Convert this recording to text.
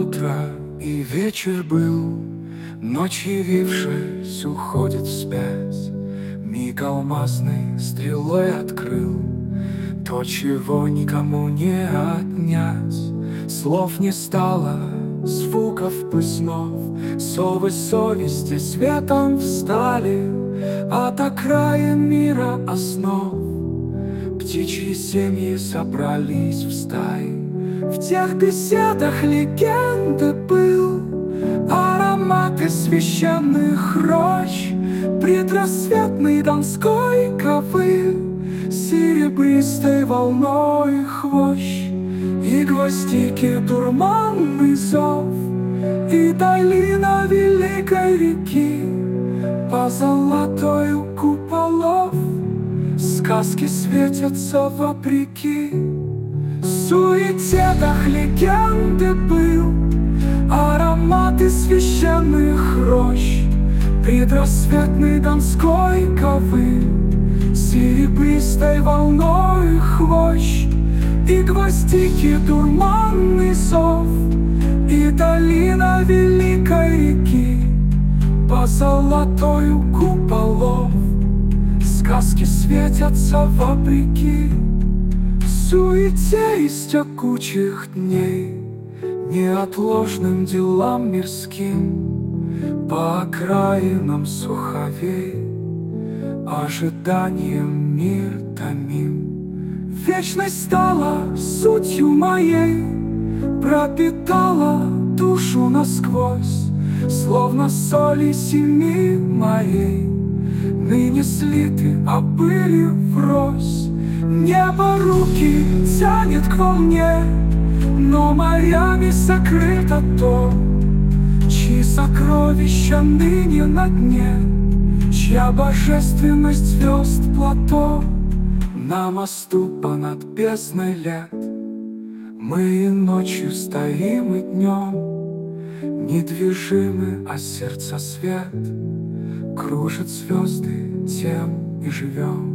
утро, и вечер был. Ночь, явившись, уходит вспять. Миг алмазной стрелой открыл то, чего никому не отнять. Слов не стало, звуков снов. Совы совести светом встали от окраин мира основ. Птичьи семьи собрались в стаи. В тех беседах легенды был ароматы священных рощ, предрассветный донской ковы, серебристой волной хвощ, и гвоздики дурманный зов, и долина великой реки, по золотою куполов сказки светятся вопреки. В суете-тах легенды был ароматы священных рощ, предрассветный донской ковы, серебристой волной хвощ, и гвоздики дурманный зов, и долина великой реки, по золотою куполов сказки светятся вопреки. В суете из текучих дней, неотложным делам мирским, по окраинам суховей, ожиданием мир томим. Вечность стала сутью моей, пропитала душу насквозь, словно соли семи моей, ныне слиты, а были врозь. Небо руки тянет к волне, но морями сокрыто то, чьи сокровища ныне на дне, чья божественность звезд плато. На мосту понад бездной лет мы и ночью стоим, и днем недвижимы, а сердца свет кружит звезды, тем и живем.